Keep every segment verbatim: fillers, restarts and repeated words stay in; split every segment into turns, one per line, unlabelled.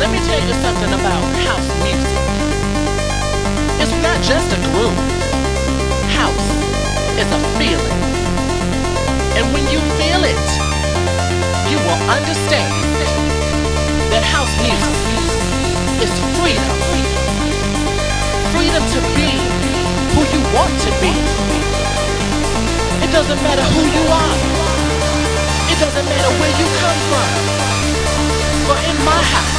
Let me tell you something about house music. It's not just a groove. House is a feeling. And when you feel it, you will understand that house music is freedom. Freedom to be who you want to be. It doesn't matter who you are. It doesn't matter where you come from. For in my house,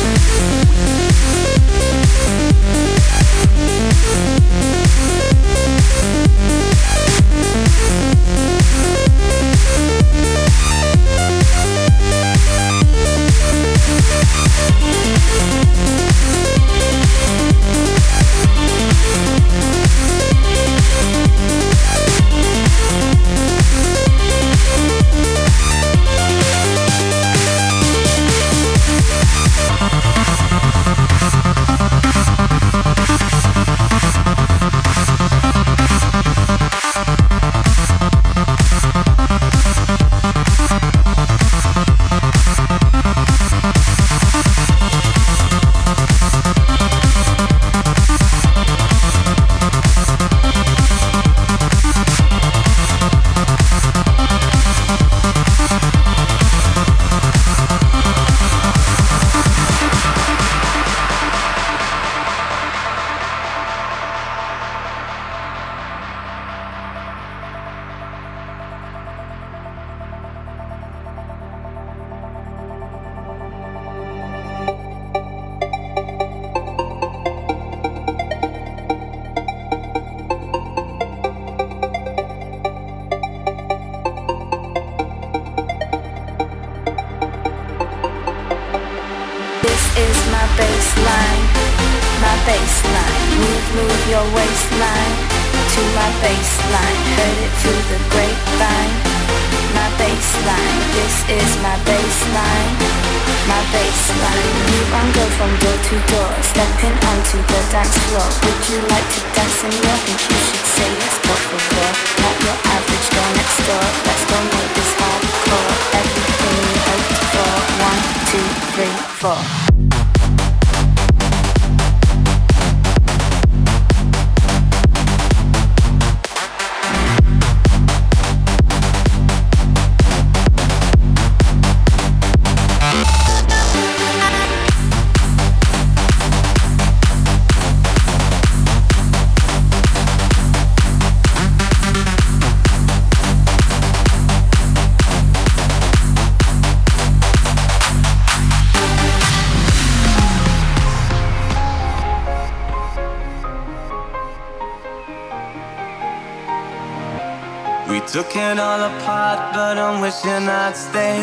took it all apart, but I'm wishing I'd stay.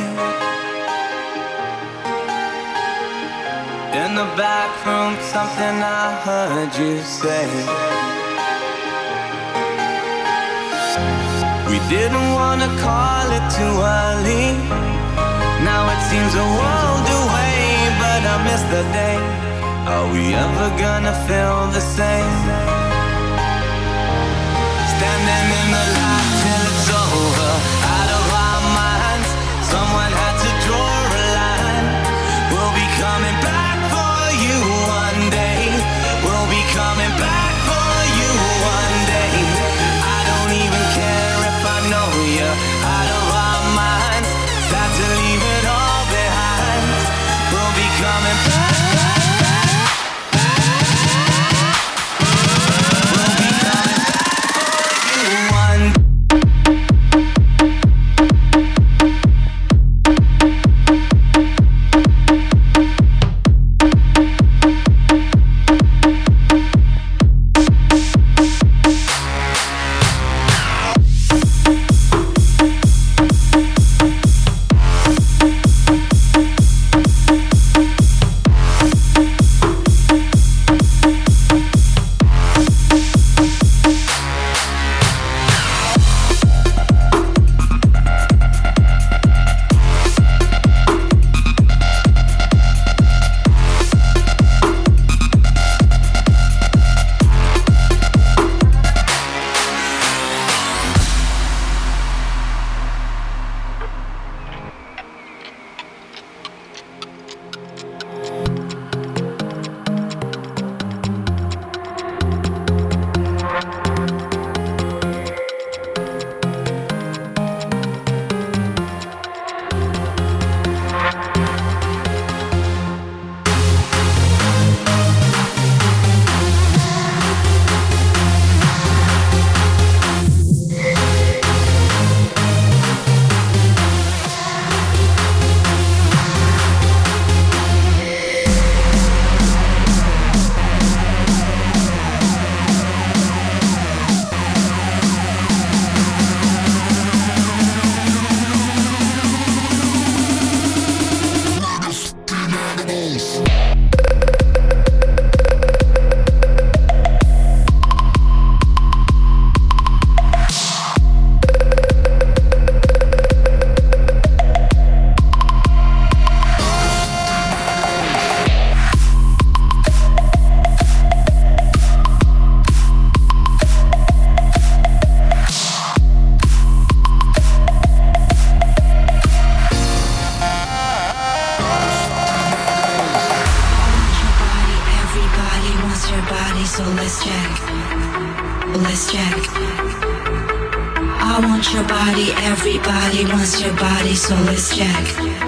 In the back room, something I heard you say. We didn't wanna call it too early. Now it seems a world away, but I miss the day. Are we ever gonna feel the same? Standing in the light till it's over, out of our minds. Someone had to draw a line. We'll be coming back for you one day. We'll be coming back for you one day. I don't even care if I know you. Out of our minds, start to leave it all behind. We'll be coming back.
So let's jack.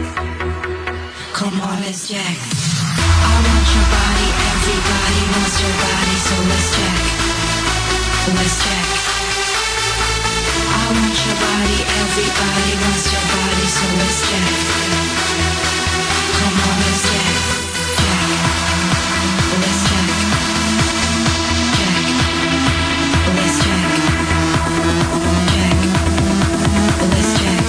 Come on, let's jack. I want your body, everybody wants your body, so let's jack. Let's jack. I want your body, everybody wants your body, so let's jack. Come on, let's jack. Jack. Let's jack. Jack. Let's jack. Jack. Let's jack.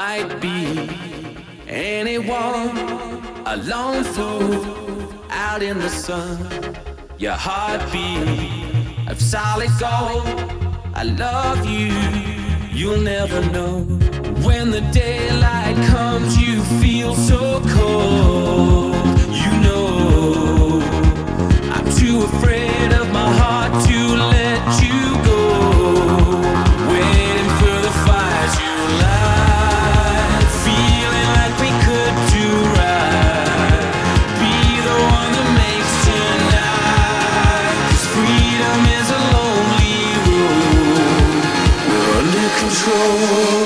might be anyone, a lone fool out in the sun. Your heartbeat of solid gold. I love you, you'll never know. When the daylight comes, you feel so cold. You know, I'm too afraid of my heart to let you go. Waiting for the fire to light, feeling like we could do right. Be the one that makes tonight. 'Cause freedom is a lonely road. We're under control.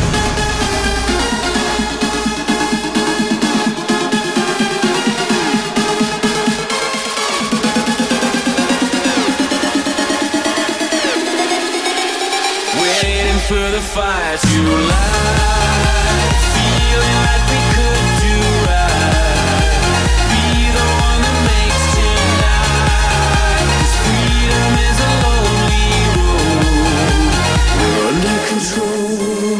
For the fire to light, feeling like we could do right. Be the one that makes tonight. 'Cause freedom is a lonely road. We're under control.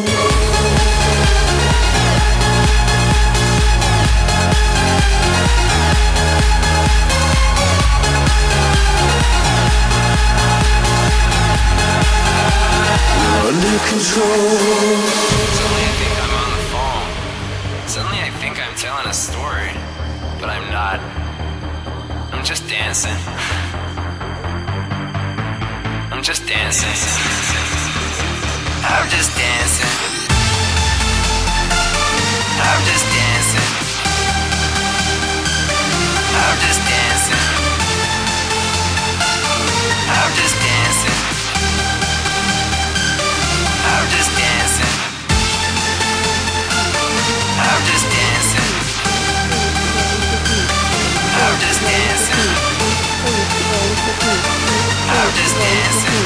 Under control.
Suddenly I think I'm on the phone. Suddenly I think I'm telling a story. But I'm not. I'm just dancing. I'm just dancing. I'm just dancing. I'm just dancing. I'm just dancing. I'm just dancing. I'm just dancing. I'm just dancing. I'm just dancing. I'm just dancing.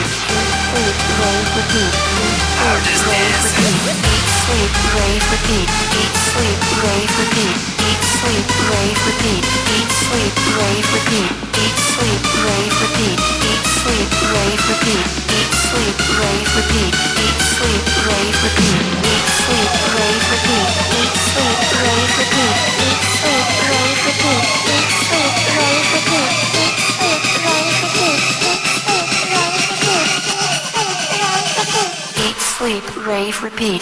I'm just dancing.
Eat, sleep, rave, repeat. Eat, sleep, rave, repeat. Eat, sleep, rave, repeat. Eat, sleep, rave, repeat. Eat, sleep, rave, repeat. Eat, sleep, rave, repeat. Eat, sleep, rave, repeat. Eat, sleep, rave, repeat. Eat, sleep, rave, repeat. Eat, sleep, rave, repeat. Eat, sleep, rave, repeat. Eat, sleep, rave, repeat. Eat, sleep, rave, repeat. Eat, sleep, rave, repeat.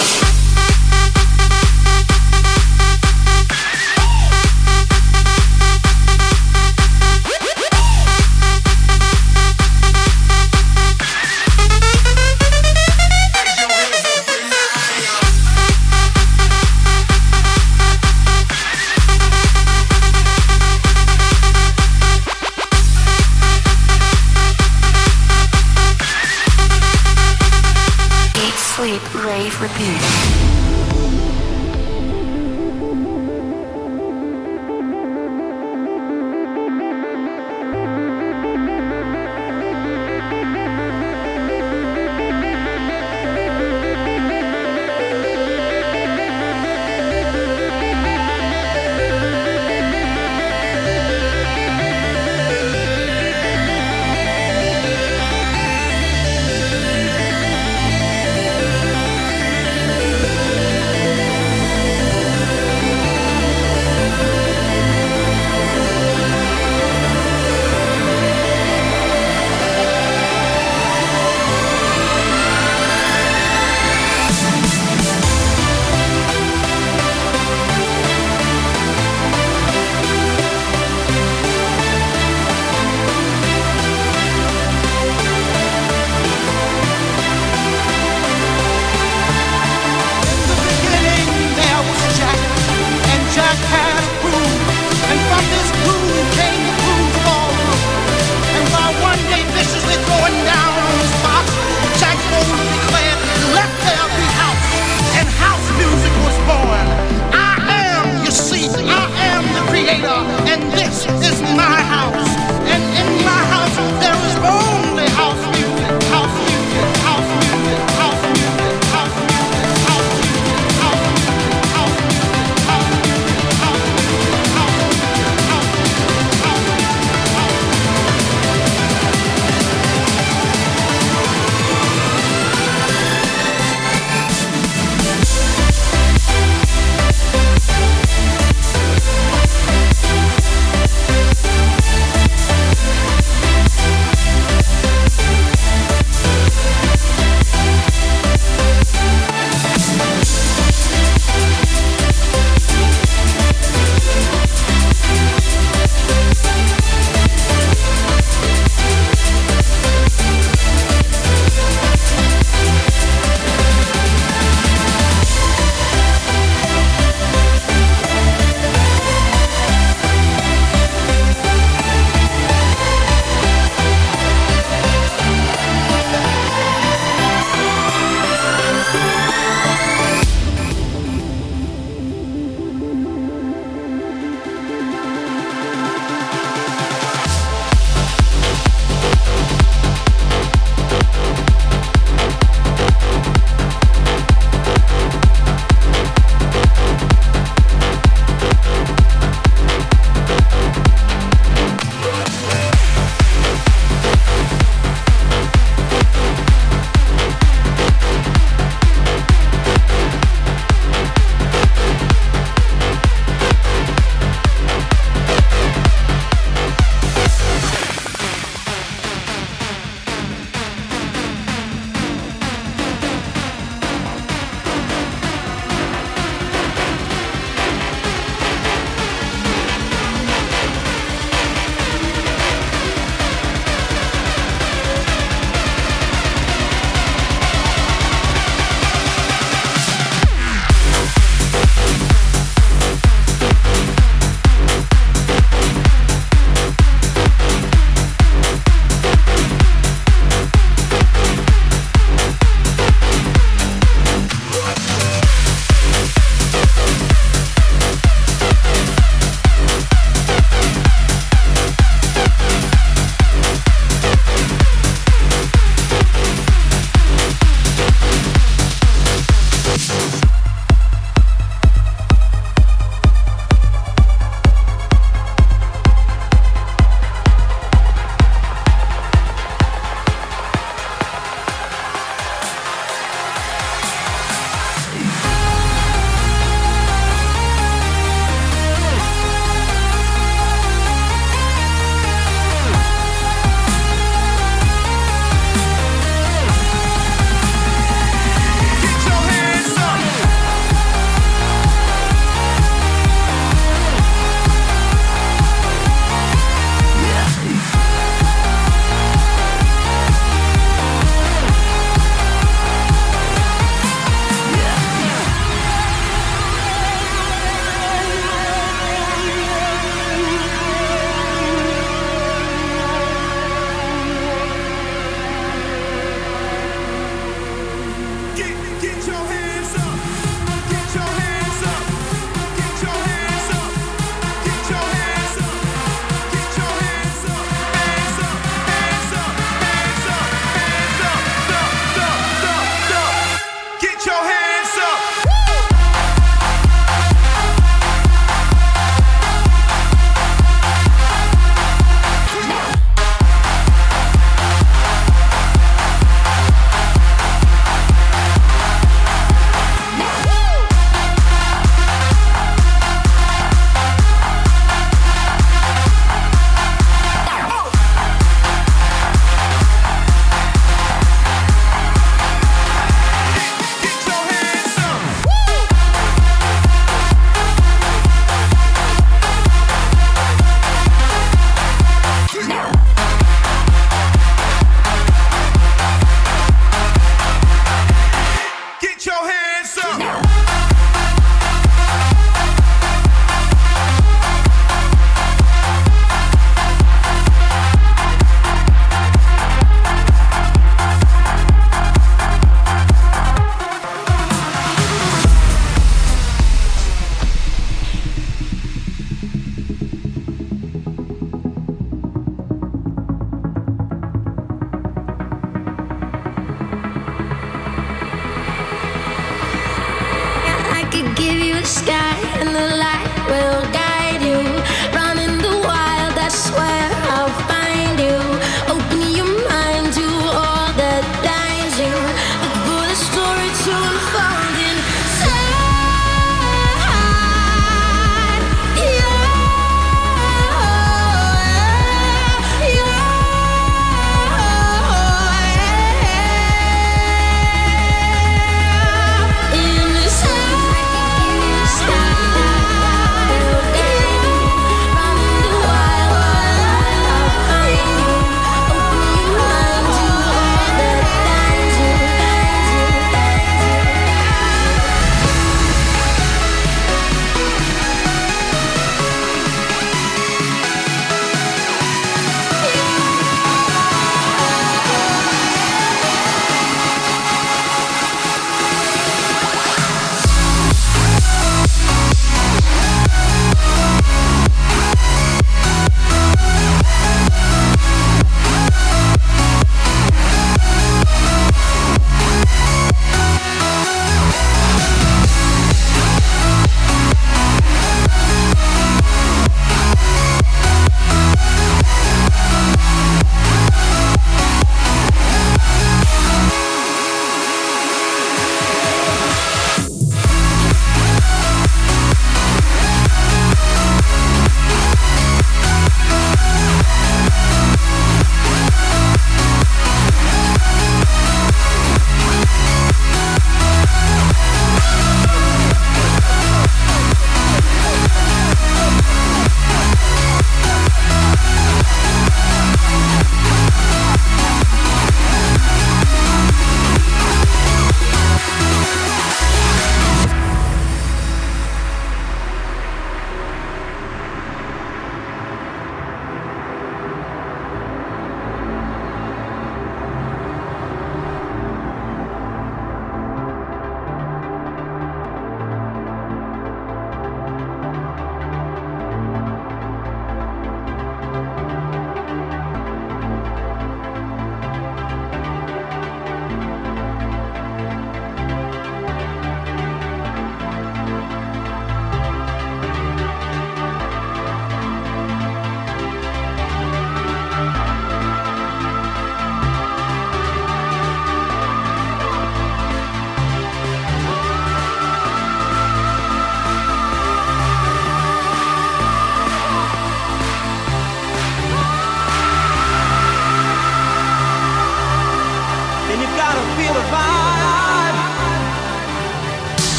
Sleep, rave, repeat.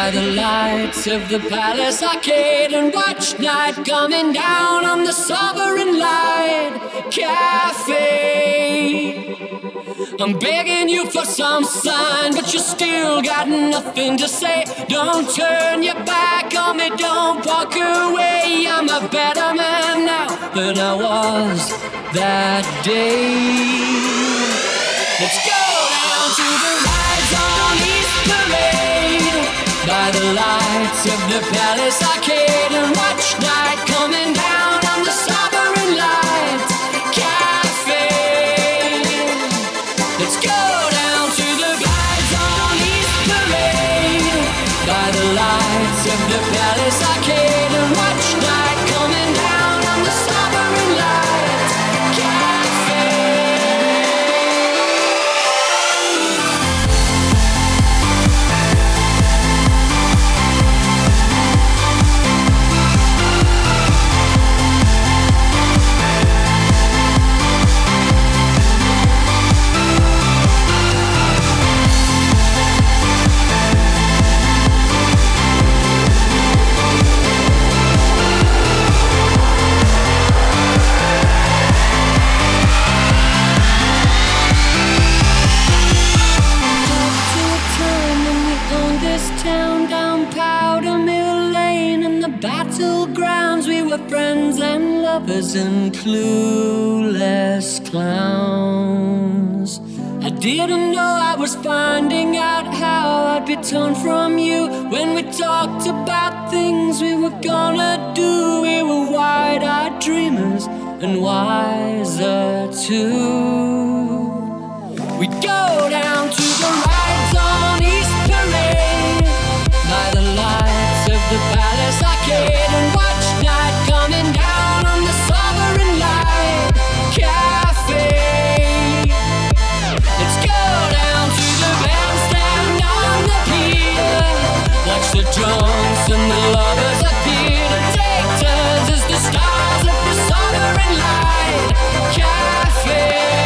by the lights of the Palace Arcade and watch night coming down on the Sovereign Light Cafe. I'm begging you for some sign, but you still got nothing to say. Don't turn your back on me, don't walk away. I'm a better man now than I was that day. Let's go down to the rides on East Parade, by the lights of the Palace Arcade, and watch night coming down on the Sovereign Light Cafe. Let's go down to the rides on East Parade, by the lights of the Palace Arcade, and watch night coming down on the Sovereign Light Cafe. Battlegrounds, we were friends and lovers and clueless clowns. I didn't know I was finding out how I'd be torn from you when we talked about things we were gonna do. We were wide-eyed dreamers and wiser too. We'd go down to the rides on East Parade, by the lights of the Palace Arcade, and watch night coming down on the Sovereign Light Cafe. Let's go down to the bandstand on the pier, watch the drums and the lovers appear to take turns as the stars of the Sovereign Light Cafe.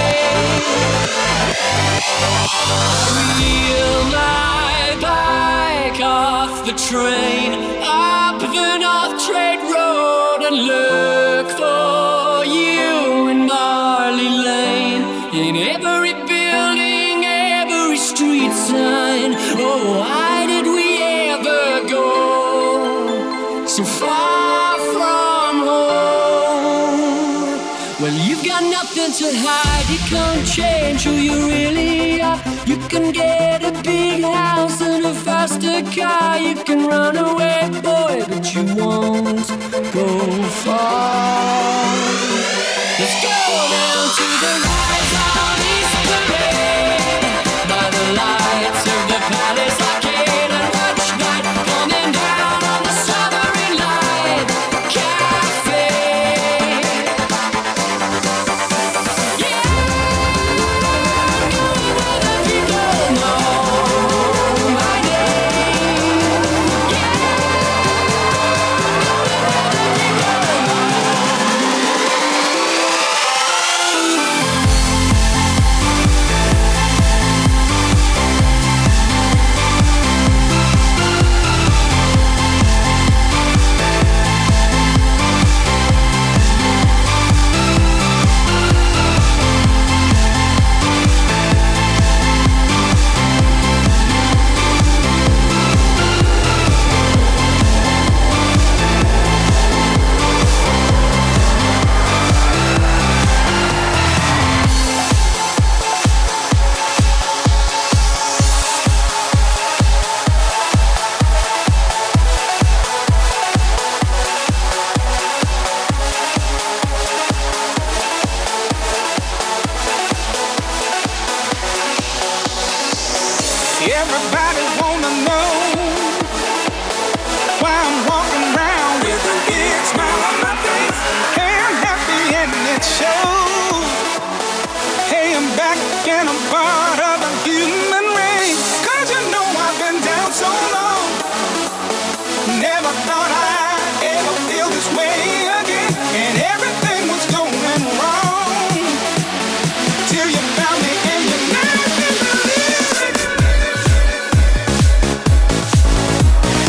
Wheel my bike off the train, up the North Trade Road, and look for you in Marley Lane, in every building, every street sign. Oh, why did we ever go so far from home? Well, you've got nothing to hide, you can't change who you really are. You can get a big house and a faster car, you can run away, boy, but you won't go far. Let's go down to the rides on East Parade, by the lights of the Palace Arcade, and watch night coming down on the Sovereign Light Cafe.
Everybody wanna know why I'm walking around with a big smile on my face. Hey, I'm happy and it shows. Hey, I'm back and I'm part of the human race. 'Cause you know I've been down so long, never thought I'd ever feel this way again. And everything was going wrong till you found me and you made me believe it.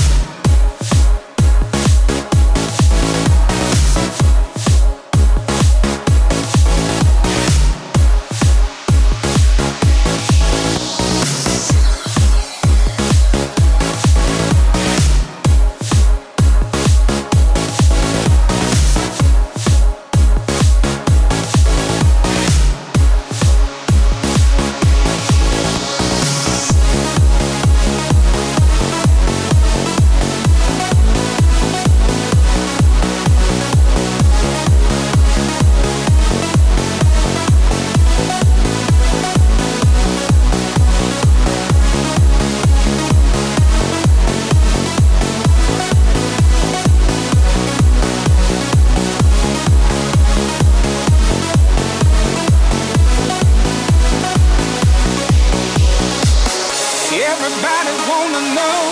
Everybody wanna know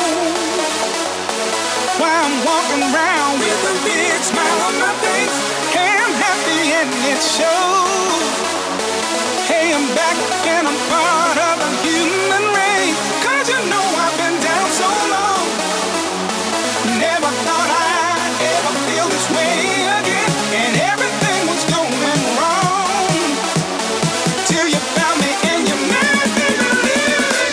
why I'm walking around with a big smile on my face. Hey, I'm happy and it shows. Hey, I'm back and I'm part of the human race. 'Cause you know I've been down so long. Never thought I'd ever feel this way again. And everything was going wrong till you found me and you made me believe it.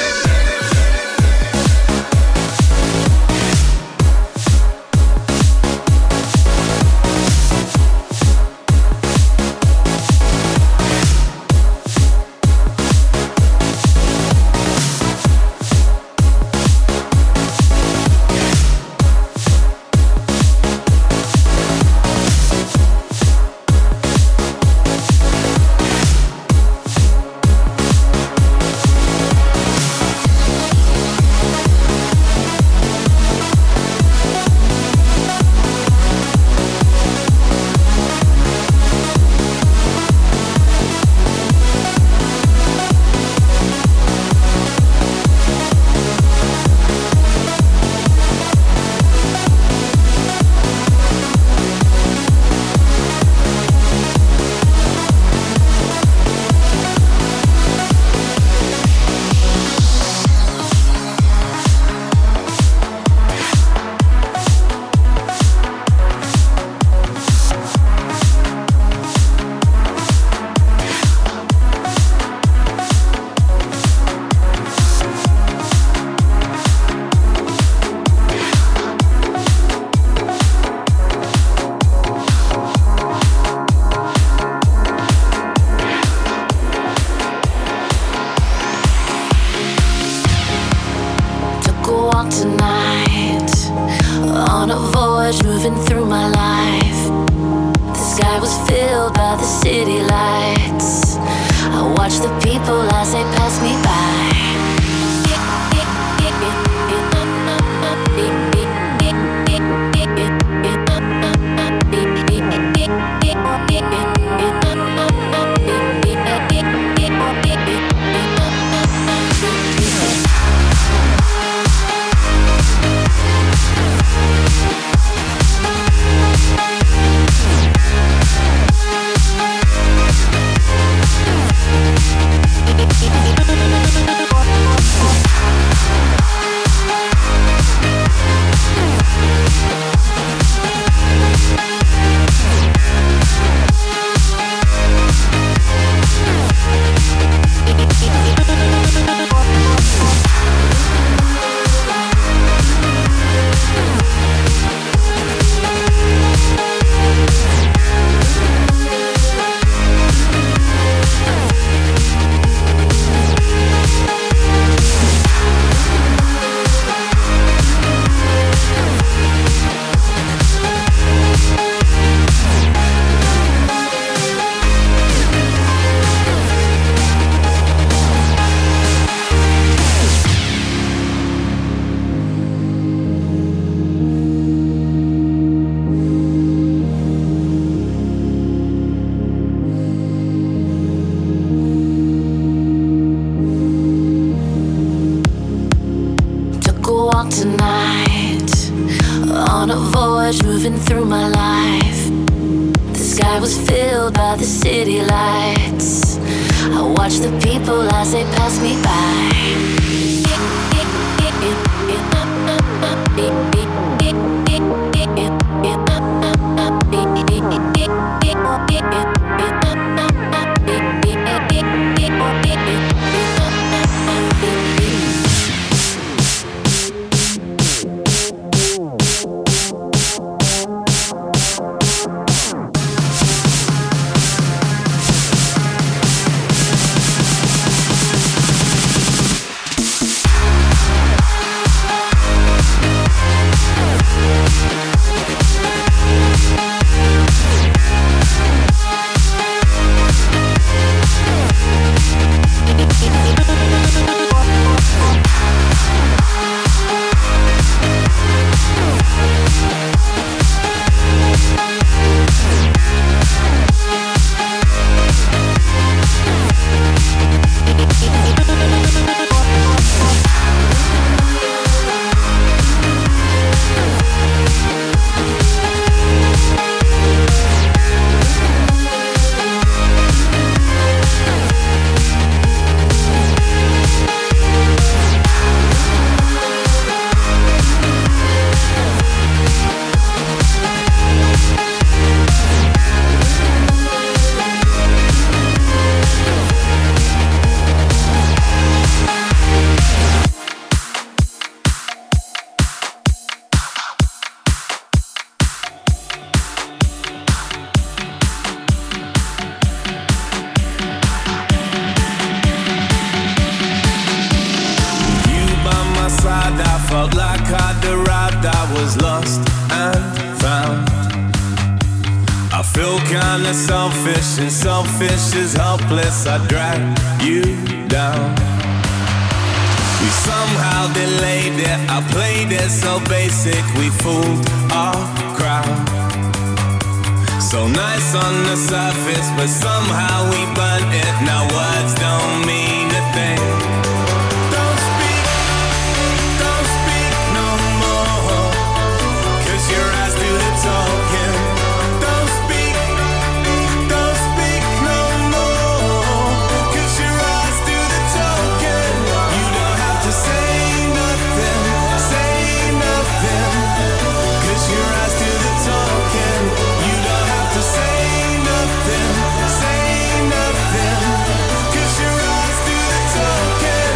was lost and found. I feel kinda selfish, and selfish is helpless. I drag you down. We somehow delayed it, I played it so basic. We fooled our crowd. So nice on the surface, but somehow we burnt it. Now words don't mean a thing. Don't speak, don't speak no more, 'cause your eyes do the talking. Don't speak, don't speak no more, 'cause your eyes do the talking. You don't have to say nothing, say nothing, 'cause your eyes do the talking. You don't have to say nothing, say nothing, 'cause your eyes do the talking.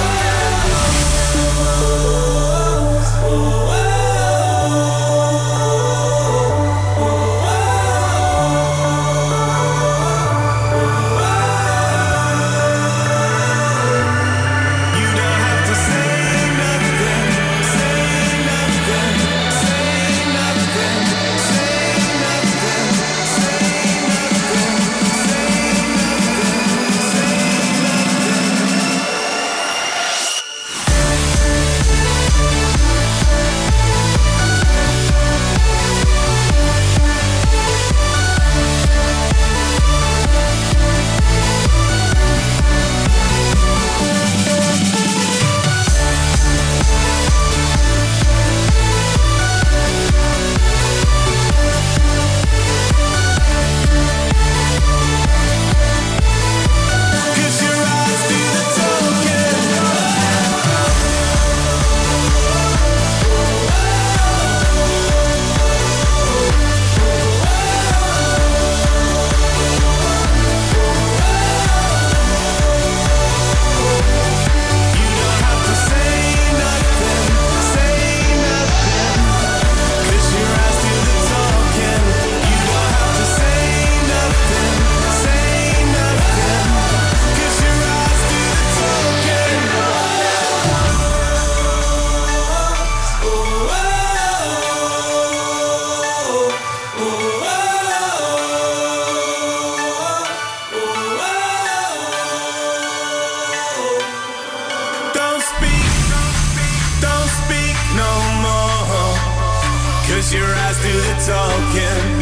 You don't have to say nothing, say nothing, say nothing, say nothing, say nothing, say Don't speak, don't speak no more, 'cause your eyes do the talking.